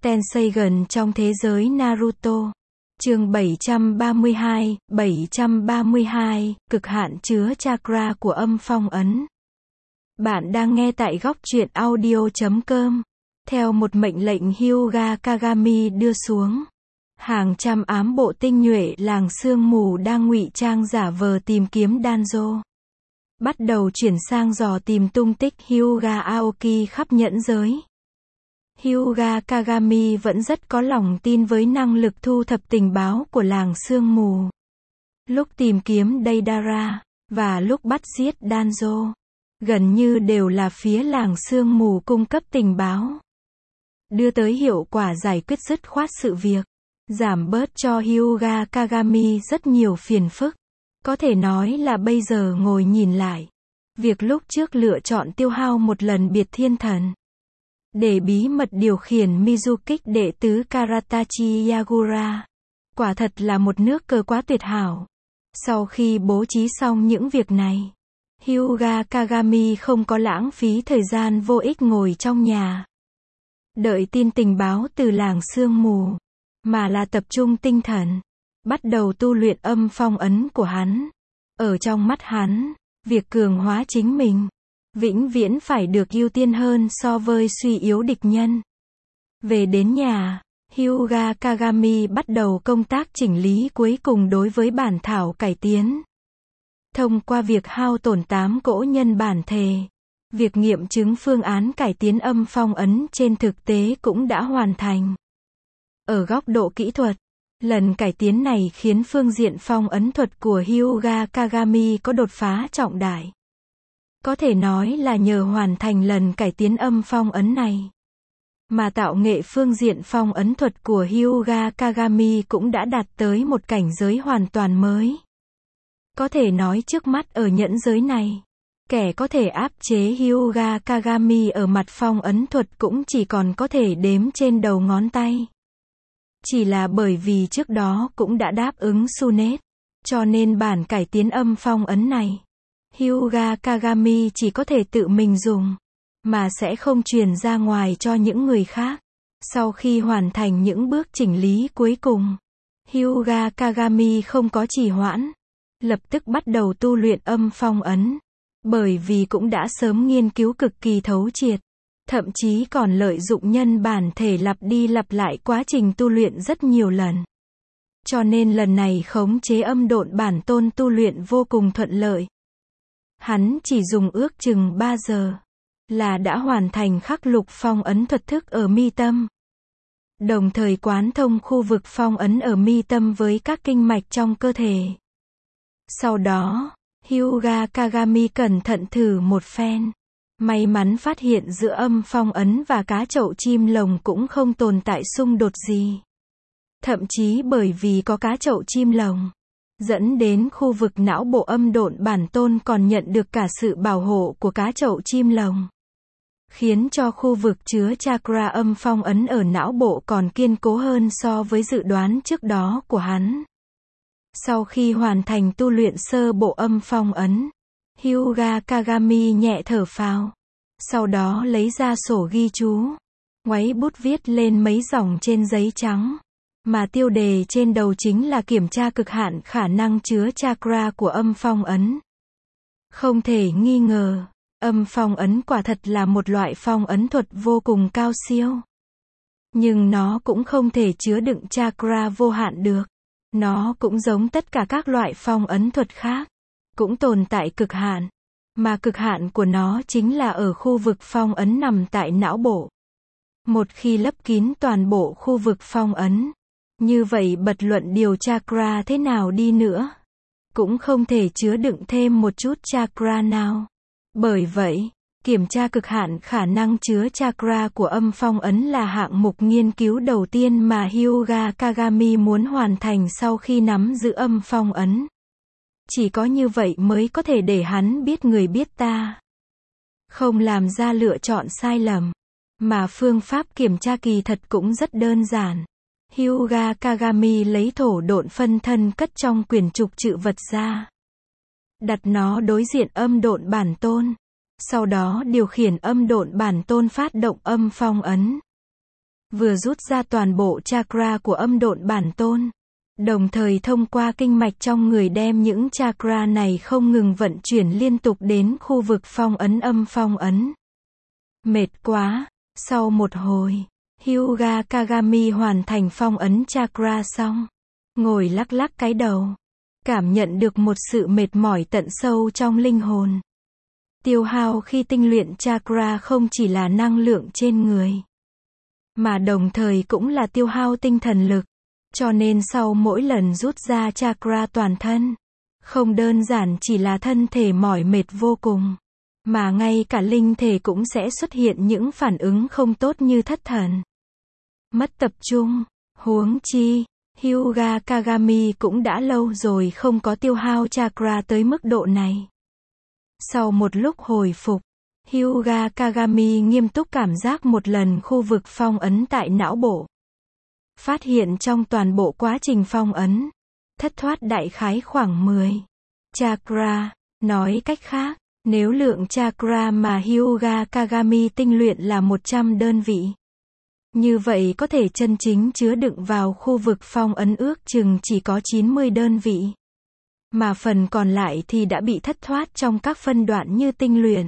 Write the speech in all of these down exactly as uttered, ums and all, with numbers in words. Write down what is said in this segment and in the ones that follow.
Tenseigan trong thế giới Naruto. Chương bảy trăm ba mươi hai, bảy trăm ba mươi hai, cực hạn chứa chakra của âm phong ấn. Bạn đang nghe tại góc truyện audio chấm com. Theo một mệnh lệnh Hyuga Kagami đưa xuống, hàng trăm ám bộ tinh nhuệ làng sương mù đang ngụy trang giả vờ tìm kiếm Danzo, bắt đầu chuyển sang dò tìm tung tích Hyuga Aoki khắp nhẫn giới. Hyuga Kagami vẫn rất có lòng tin với năng lực thu thập tình báo của làng sương mù. Lúc tìm kiếm Deidara, và lúc bắt giết Danzo, gần như đều là phía làng sương mù cung cấp tình báo, đưa tới hiệu quả giải quyết dứt khoát sự việc, giảm bớt cho Hyuga Kagami rất nhiều phiền phức. Có thể nói là bây giờ ngồi nhìn lại, việc lúc trước lựa chọn tiêu hao một lần biệt thiên thần để bí mật điều khiển Mizukik đệ tứ Karatachi Yagura, quả thật là một nước cờ quá tuyệt hảo. Sau khi bố trí xong những việc này, Hyuga Kagami không có lãng phí thời gian vô ích ngồi trong nhà đợi tin tình báo từ làng sương mù, mà là tập trung tinh thần, bắt đầu tu luyện âm phong ấn của hắn. Ở trong mắt hắn, việc cường hóa chính mình vĩnh viễn phải được ưu tiên hơn so với suy yếu địch nhân. Về đến nhà, Hyuga Kagami bắt đầu công tác chỉnh lý cuối cùng đối với bản thảo cải tiến. Thông qua việc hao tổn tám cỗ nhân bản thể, việc nghiệm chứng phương án cải tiến âm phong ấn trên thực tế cũng đã hoàn thành. Ở góc độ kỹ thuật, lần cải tiến này khiến phương diện phong ấn thuật của Hyuga Kagami có đột phá trọng đại. Có thể nói là nhờ hoàn thành lần cải tiến âm phong ấn này, mà tạo nghệ phương diện phong ấn thuật của Hyuga Kagami cũng đã đạt tới một cảnh giới hoàn toàn mới. Có thể nói trước mắt ở nhẫn giới này, kẻ có thể áp chế Hyuga Kagami ở mặt phong ấn thuật cũng chỉ còn có thể đếm trên đầu ngón tay. Chỉ là bởi vì trước đó cũng đã đáp ứng Sunet, cho nên bản cải tiến âm phong ấn này, Hyuga Kagami chỉ có thể tự mình dùng, mà sẽ không truyền ra ngoài cho những người khác. Sau khi hoàn thành những bước chỉnh lý cuối cùng, Hyuga Kagami không có trì hoãn, lập tức bắt đầu tu luyện âm phong ấn, bởi vì cũng đã sớm nghiên cứu cực kỳ thấu triệt, thậm chí còn lợi dụng nhân bản thể lặp đi lặp lại quá trình tu luyện rất nhiều lần. Cho nên lần này khống chế âm độn bản tôn tu luyện vô cùng thuận lợi. Hắn chỉ dùng ước chừng ba giờ, là đã hoàn thành khắc lục phong ấn thuật thức ở mi tâm. Đồng thời quán thông khu vực phong ấn ở mi tâm với các kinh mạch trong cơ thể. Sau đó, Hyuga Kagami cẩn thận thử một phen. May mắn phát hiện giữa âm phong ấn và cá chậu chim lồng cũng không tồn tại xung đột gì. Thậm chí bởi vì có cá chậu chim lồng, dẫn đến khu vực não bộ âm độn bản tôn còn nhận được cả sự bảo hộ của cá chậu chim lồng, khiến cho khu vực chứa chakra âm phong ấn ở não bộ còn kiên cố hơn so với dự đoán trước đó của hắn. Sau khi hoàn thành tu luyện sơ bộ âm phong ấn, Hyuga Kagami nhẹ thở phào, sau đó lấy ra sổ ghi chú, ngoáy bút viết lên mấy dòng trên giấy trắng, mà tiêu đề trên đầu chính là kiểm tra cực hạn khả năng chứa chakra của âm phong ấn. Không thể nghi ngờ, âm phong ấn quả thật là một loại phong ấn thuật vô cùng cao siêu. Nhưng nó cũng không thể chứa đựng chakra vô hạn được. Nó cũng giống tất cả các loại phong ấn thuật khác, cũng tồn tại cực hạn, mà cực hạn của nó chính là ở khu vực phong ấn nằm tại não bộ. Một khi lấp kín toàn bộ khu vực phong ấn, như vậy bật luận điều chakra thế nào đi nữa, cũng không thể chứa đựng thêm một chút chakra nào. Bởi vậy, kiểm tra cực hạn khả năng chứa chakra của âm phong ấn là hạng mục nghiên cứu đầu tiên mà Hyuga Kagami muốn hoàn thành sau khi nắm giữ âm phong ấn. Chỉ có như vậy mới có thể để hắn biết người biết ta, không làm ra lựa chọn sai lầm. Mà phương pháp kiểm tra kỳ thật cũng rất đơn giản. Hyuga Kagami lấy thổ độn phân thân cất trong quyển trục trự vật ra, đặt nó đối diện âm độn bản tôn. Sau đó điều khiển âm độn bản tôn phát động âm phong ấn. vừa rút ra toàn bộ chakra của âm độn bản tôn, đồng thời thông qua kinh mạch trong người đem những chakra này không ngừng vận chuyển liên tục đến khu vực phong ấn âm phong ấn. Mệt quá, sau một hồi, Hyuga Kagami hoàn thành phong ấn chakra xong, ngồi lắc lắc cái đầu, cảm nhận được một sự mệt mỏi tận sâu trong linh hồn. Tiêu hao khi tinh luyện chakra không chỉ là năng lượng trên người, mà đồng thời cũng là tiêu hao tinh thần lực. Cho nên sau mỗi lần rút ra chakra toàn thân, không đơn giản chỉ là thân thể mỏi mệt vô cùng, mà ngay cả linh thể cũng sẽ xuất hiện những phản ứng không tốt như thất thần, mất tập trung. Huống chi, Hyuga Kagami cũng đã lâu rồi không có tiêu hao chakra tới mức độ này. Sau một lúc hồi phục, Hyuga Kagami nghiêm túc cảm giác một lần khu vực phong ấn tại não bộ. Phát hiện trong toàn bộ quá trình phong ấn, thất thoát đại khái khoảng mười chakra. Nói cách khác, nếu lượng chakra mà Hyuga Kagami tinh luyện là một trăm đơn vị, như vậy có thể chân chính chứa đựng vào khu vực phong ấn ước chừng chỉ có chín mươi đơn vị. Mà phần còn lại thì đã bị thất thoát trong các phân đoạn như tinh luyện,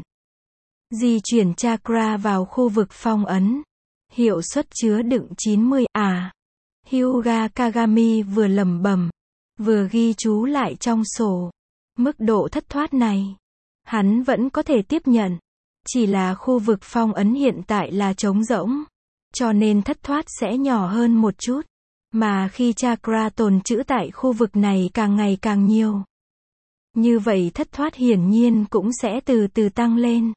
di chuyển chakra vào khu vực phong ấn. Hiệu suất chứa đựng chín mươi, à. Hyuga Kagami vừa lẩm bẩm, vừa ghi chú lại trong sổ. Mức độ thất thoát này, hắn vẫn có thể tiếp nhận. Chỉ là khu vực phong ấn hiện tại là trống rỗng, cho nên thất thoát sẽ nhỏ hơn một chút. Mà khi chakra tồn trữ tại khu vực này càng ngày càng nhiều, như vậy thất thoát hiển nhiên cũng sẽ từ từ tăng lên.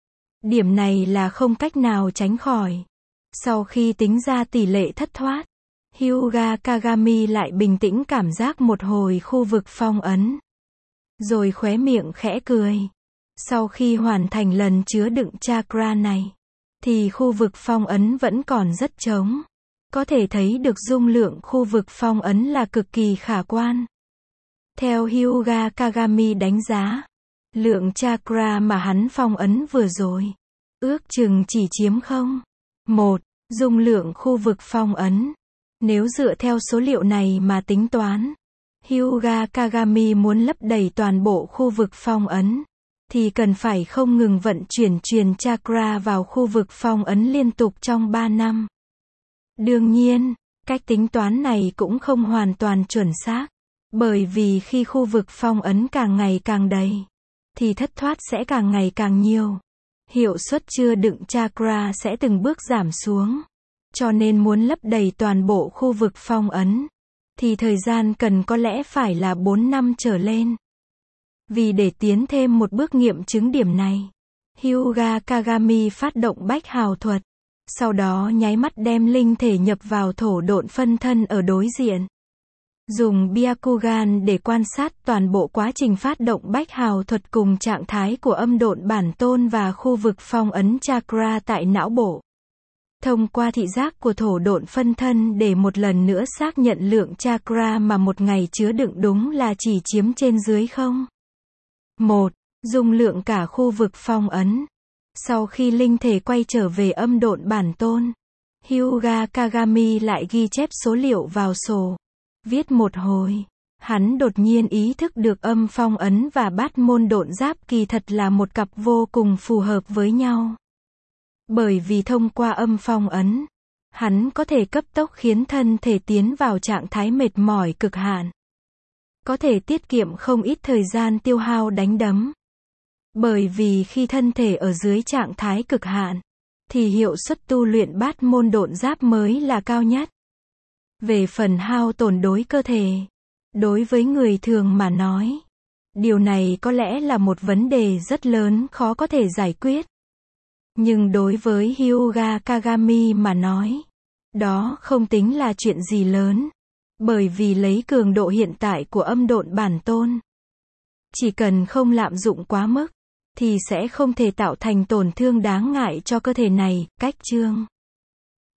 Điểm này là không cách nào tránh khỏi. Sau khi tính ra tỷ lệ thất thoát, Hyuga Kagami lại bình tĩnh cảm giác một hồi khu vực phong ấn, rồi khóe miệng khẽ cười. Sau khi hoàn thành lần chứa đựng chakra này, thì khu vực phong ấn vẫn còn rất trống. Có thể thấy được dung lượng khu vực phong ấn là cực kỳ khả quan. Theo Hyuga Kagami đánh giá, lượng chakra mà hắn phong ấn vừa rồi, ước chừng chỉ chiếm không một dung lượng khu vực phong ấn. Nếu dựa theo số liệu này mà tính toán, Hyuga Kagami muốn lấp đầy toàn bộ khu vực phong ấn, thì cần phải không ngừng vận chuyển truyền chakra vào khu vực phong ấn liên tục trong ba năm. Đương nhiên, cách tính toán này cũng không hoàn toàn chuẩn xác, bởi vì khi khu vực phong ấn càng ngày càng đầy, thì thất thoát sẽ càng ngày càng nhiều. Hiệu suất chứa đựng chakra sẽ từng bước giảm xuống. Cho nên muốn lấp đầy toàn bộ khu vực phong ấn, thì thời gian cần có lẽ phải là bốn năm trở lên. Vì để tiến thêm một bước nghiệm chứng điểm này, Hyuga Kagami phát động bách hào thuật. Sau đó nháy mắt đem linh thể nhập vào thổ độn phân thân ở đối diện. Dùng Byakugan để quan sát toàn bộ quá trình phát động bách hào thuật cùng trạng thái của âm độn bản tôn và khu vực phong ấn chakra tại não bộ. Thông qua thị giác của thổ độn phân thân để một lần nữa xác nhận lượng chakra mà một ngày chứa đựng đúng là chỉ chiếm trên dưới không một dung lượng cả khu vực phong ấn. Sau khi linh thể quay trở về âm độn bản tôn, Hyuga Kagami lại ghi chép số liệu vào sổ. Viết một hồi, hắn đột nhiên ý thức được âm phong ấn và bát môn độn giáp kỳ thật là một cặp vô cùng phù hợp với nhau. Bởi vì thông qua âm phong ấn, hắn có thể cấp tốc khiến thân thể tiến vào trạng thái mệt mỏi cực hạn. Có thể tiết kiệm không ít thời gian tiêu hao đánh đấm. Bởi vì khi thân thể ở dưới trạng thái cực hạn, thì hiệu suất tu luyện bát môn độn giáp mới là cao nhất. Về phần hao tổn đối cơ thể, đối với người thường mà nói, điều này có lẽ là một vấn đề rất lớn khó có thể giải quyết. Nhưng đối với Hyuga Kagami mà nói, đó không tính là chuyện gì lớn. Bởi vì lấy cường độ hiện tại của âm độn bản tôn, chỉ cần không lạm dụng quá mức, thì sẽ không thể tạo thành tổn thương đáng ngại cho cơ thể này. Cách chương